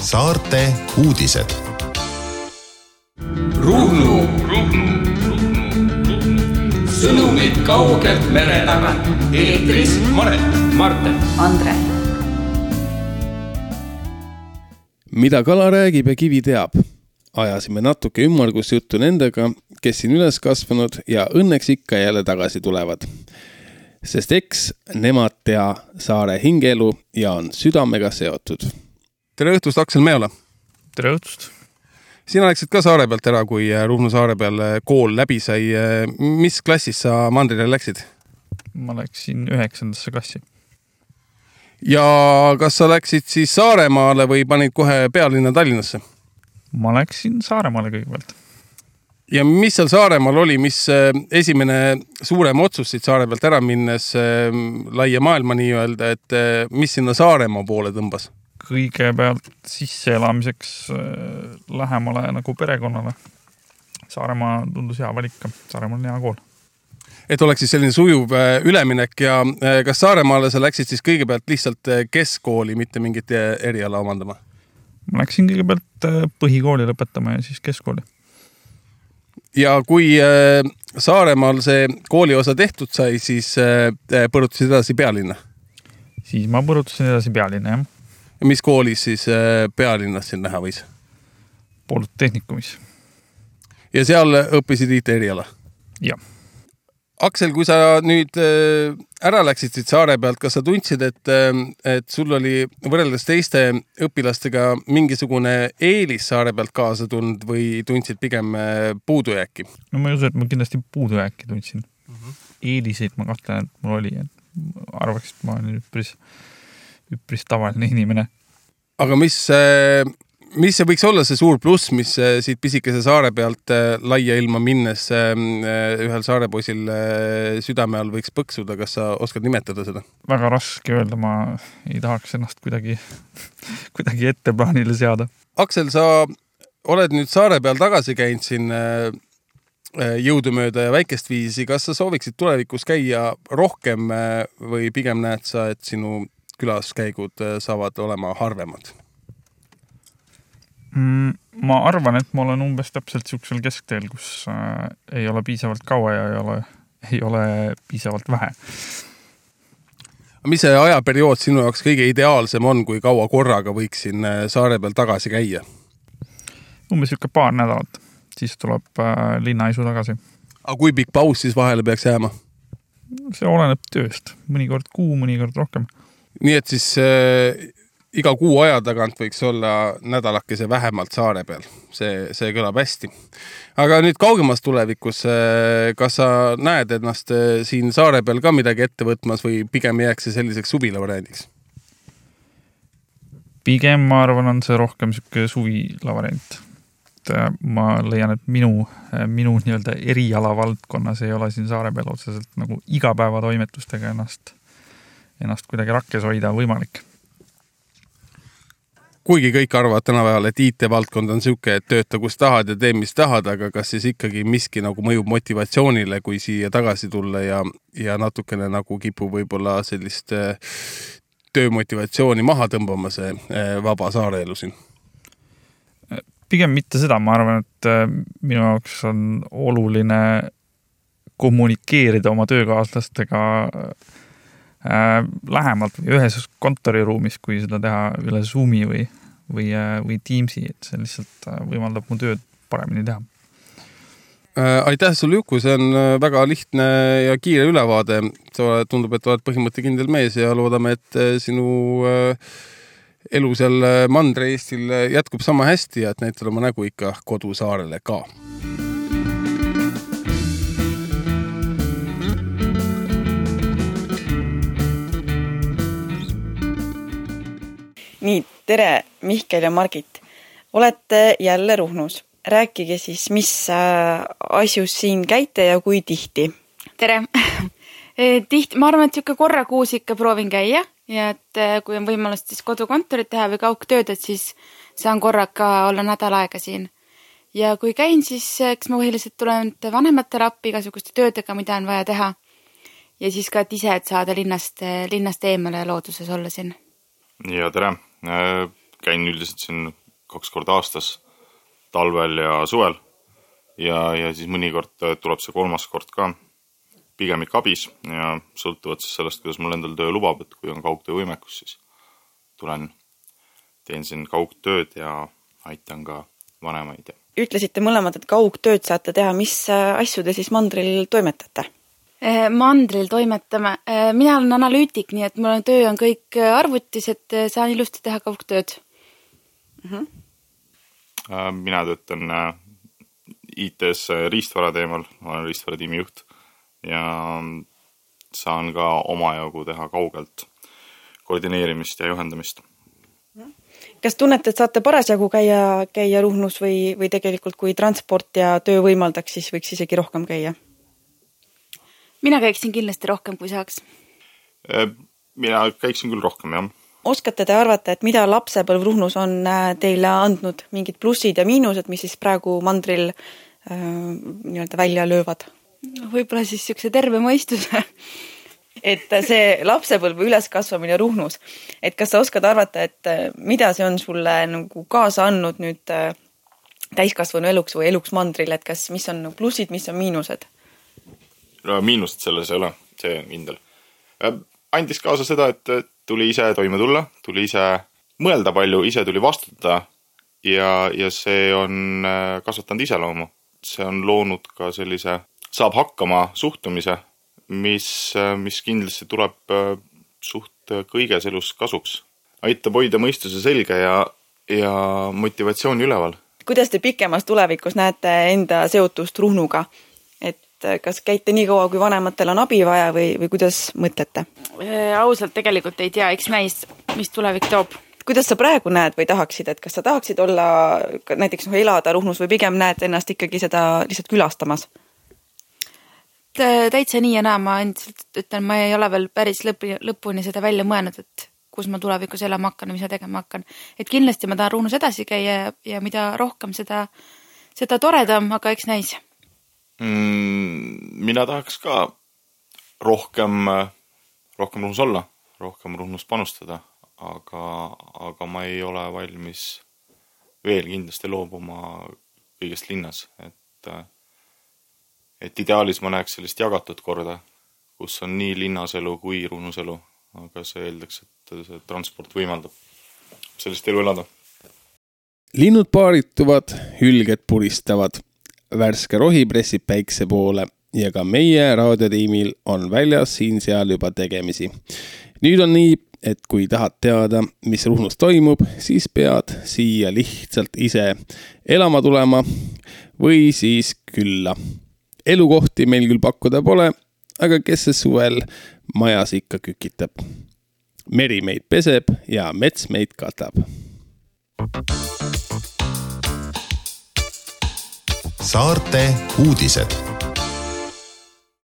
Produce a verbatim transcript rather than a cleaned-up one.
saarte uudised. Ruhnu, Ruhnu, sõnumid kaugelt mere taga. Eetris Maret, Marten, Andre. Mida kala räägib ja kivi teab? Ajasime natuke ümmargusjuttu nendega, kes siin üles kasvanud ja õnneks ikka jälle tagasi tulevad. Sest eks nemad tea saare hingeelu ja on südamega seotud. Tere õhtust, Aksel Meola. Tere õhtust. Sina läksid ka saare pealt ära, kui Ruhnu saare peal kool läbi sai. Mis klassis sa mandrile läksid? Ma läksin üheksandasse klassi. Ja kas sa läksid siis Saaremaale või panid kohe pealinna Tallinnasse? Ma läksin Saaremaale kõigepealt. Ja mis seal Saaremaal oli, mis esimene suurem otsus siit saare pealt ära minnes laia maailma nii öelda, et mis sinna Saaremaa poole tõmbas? Kõigepealt sisseelamiseks lähemale nagu perekonnale. Saaremaa tundus hea valika. Saaremaa on hea kool. Et oleks siis selline sujuv üleminek ja kas Saaremaale sa läksid siis kõigepealt lihtsalt keskkooli, mitte mingit eriala omandama? Ma läksin kõigepealt põhikooli lõpetama ja siis keskkooli. Ja kui Saaremaal see kooli osa tehtud sai, siis põrutasid edasi pealinna? Siis ma põrutasin edasi pealinna, jah. Ja mis koolis siis pealinnas siin näha võis? Polütehnikumis. Ja seal õppisid I T eriala? Jah. Aksel, kui sa nüüd ära läksid siit saare pealt, kas sa tundsid, et, et sul oli võrreldes teiste õpilastega mingisugune eelis saare pealt kaasa tund või tundsid pigem puudujääki? No ma ei usu, et ma kindlasti puudujääki tundsin. Uh-huh. Eeliseid ma kahtlen, et mul oli. Arvaks, et ma olen üpris, üpris tavaline inimene. Aga mis... Mis see võiks olla see suur pluss, mis siit pisikese saare pealt laia ilma minnes ühel saarepoisil südame all võiks põksuda? Kas sa oskad nimetada seda? Väga raske öelda, ma ei tahaks ennast kuidagi, kuidagi etteplaanile seada. Aksel, sa oled nüüd saare peal tagasi käinud siin jõudumööda ja väikest viisi. Kas sa sooviksid tulevikus käia rohkem või pigem näed sa, et sinu külaskäigud saavad olema harvemad? Ma arvan, et ma olen umbes täpselt siuksel keskteel, kus äh, ei ole piisavalt kaua ja ei ole, ei ole piisavalt vähe. Mis see ajaperiood sinu jaoks kõige ideaalsem on, kui kaua korraga võiksin saare peal tagasi käia? Umbes siuke paar nädalat. Siis tuleb äh, linnaisu tagasi. Aga kui pikk paus siis vahele peaks jääma? See oleneb tööst. Mõnikord kuu, mõnikord rohkem. Nii et siis... Äh, iga kuu aja tagant võiks olla nädalakese vähemalt saare peal. See, see kõlab hästi. Aga nüüd kaugemas tulevikus, kas sa näed ennast siin saare peal ka midagi ette võtmas või pigem jääks see selliseks suvila variandiks? Pigem ma arvan, on see rohkem siuke suvila variant. Ma leian, et minu, minu nii-öelda eriala valdkonnas ei ole siin saare peal otseselt nagu igapäeva toimetustega ennast, ennast kuidagi rakkes hoida võimalik. Kuigi kõik arvavad tänapäeval, et I T-valdkond on siuke, et tööta kus tahad ja tee mis tahad, aga kas siis ikkagi miski nagu mõjub motivatsioonile, kui siia tagasi tulla ja, ja natukene nagu kipu võib-olla sellist töömotivatsiooni maha tõmbama see vaba saareelu siin? Pigem mitte seda, ma arvan, et minu jaoks on oluline kommunikeerida oma töökaaslastega lähemalt või ühes kontoriruumis, kui seda teha üle Zoomi või, või, või Teamsi, et see lihtsalt võimaldab mu tööd paremini teha. Aitäh sulle, Juku, see on väga lihtne ja kiire ülevaade. Tundub, et oled põhimõttekindel mees ja loodame, et sinu elu seal Mandre Eestil jätkub sama hästi ja et näitab oma nägu ikka kodusaarele ka. Nii, tere Mihkel ja Margit. Olete jälle Ruhnus. Rääkige siis, mis asjus siin käite ja kui tihti? Tere. Tihti, ma arvan, et siuke korra kuus ikka proovin käia ja et kui on võimalust siis kodukontorit teha või kaugtööd, et siis saan korraga olla nädal aega siin. Ja kui käin, siis eks ma põhiliselt tulen vanematele appi igasuguste töödega, mida on vaja teha. Ja siis ka et ise, et saada linnast, linnast eemale ja looduses olla siin. Ja tere. Käin üldiselt siin kaks korda aastas, talvel ja suvel. Ja, ja siis mõnikord tuleb see kolmas kord ka pigem ikka abis ja sõltuvad siis sellest, kuidas mul endal töö lubab, et kui on kaugtöö võimekus, siis tulen, teen siin kaugtööd ja aitan ka vanemaid. Ütlesite mõlemad, et kaugtööd saate teha, mis asju te siis mandril toimetate? Mandril toimetame. Mina olen analüütik, nii et mul töö on kõik arvutis, et saan ilusti teha kaugtööd. Uh-huh. Mina töötan I T-s riistvara teemal, ma olen riistvara tiimi juht ja saan ka omajagu teha kaugelt koordineerimist ja juhendamist. Kas tunnete, et saate parasjagu käia, käia Ruhnus või, või tegelikult kui transport ja töö võimaldaks, siis võiks isegi rohkem käia? Mina käiksin kindlasti rohkem, kui saaks. Mina käiksin küll rohkem, jah. Oskate te arvata, et mida lapsepõlv Ruhnus on teile andnud mingid plussid ja miinused, mis siis praegu mandril äh, nii-öelda välja löövad? Võib-olla siis siukse terve mõistuse. Et see lapsepõlv üleskasvamine Ruhnus, et kas sa oskad arvata, et mida see on sulle nagu kaasa andnud nüüd täiskasvanu eluks või eluks mandril, et kas, mis on plussid, mis on miinused? No, miinused selles ei ole, see on kindel. Andis kaasa seda, et tuli ise toime tulla, tuli ise mõelda palju, ise tuli vastutada ja, ja see on kasvatanud iseloomu. See on loonud ka sellise saab hakkama suhtumise, mis, mis kindlasti tuleb suht kõiges elus kasuks. Aitab hoida mõistuse selge ja, ja motivatsiooni üleval. Kuidas te pikemas tulevikus näete enda seotust Ruhnuga? Et kas käite nii kaua, kui vanematel on abi vaja või, või kuidas mõtlete? Ausalt tegelikult ei tea, eks näis, mis tulevik toob. Kuidas sa praegu näed või tahaksid, et kas sa tahaksid olla näiteks no, elada Ruhnus või pigem näed ennast ikkagi seda lihtsalt külastamas? Täitsa nii ja naa, ma endiselt ütlen, ma ei ole veel päris lõpuni, lõpuni seda välja mõelnud, et kus ma tulevikus elama hakkan ja mis ma tegema hakkan. Et kindlasti ma tahan Ruhnus edasi käia ja mida rohkem seda, seda toredam, aga eks näis. Mm, mina tahaks ka rohkem, rohkem Ruhnus olla, rohkem Ruhnus panustada, aga, aga ma ei ole valmis veel kindlasti loobuma kõigest linnas, et et ideaalis ma näeks sellist jagatud korda, kus on nii linnaselu kui Ruhnuselu, aga see eeldaks, et see transport võimaldab sellist elu elada. Linnud paarituvad, hülged puristavad, värske rohi pressib päikse poole ja ka meie raadiotiimil on väljas siin-seal juba tegemisi. Nüüd on nii, et kui tahad teada, mis Ruhnus toimub, siis pead siia lihtsalt ise elama tulema või siis külla. Elukohti meil küll pakkuda pole, aga kes see suvel majas ikka kükitab. Meri meid peseb ja mets meid katab. Saarte uudised.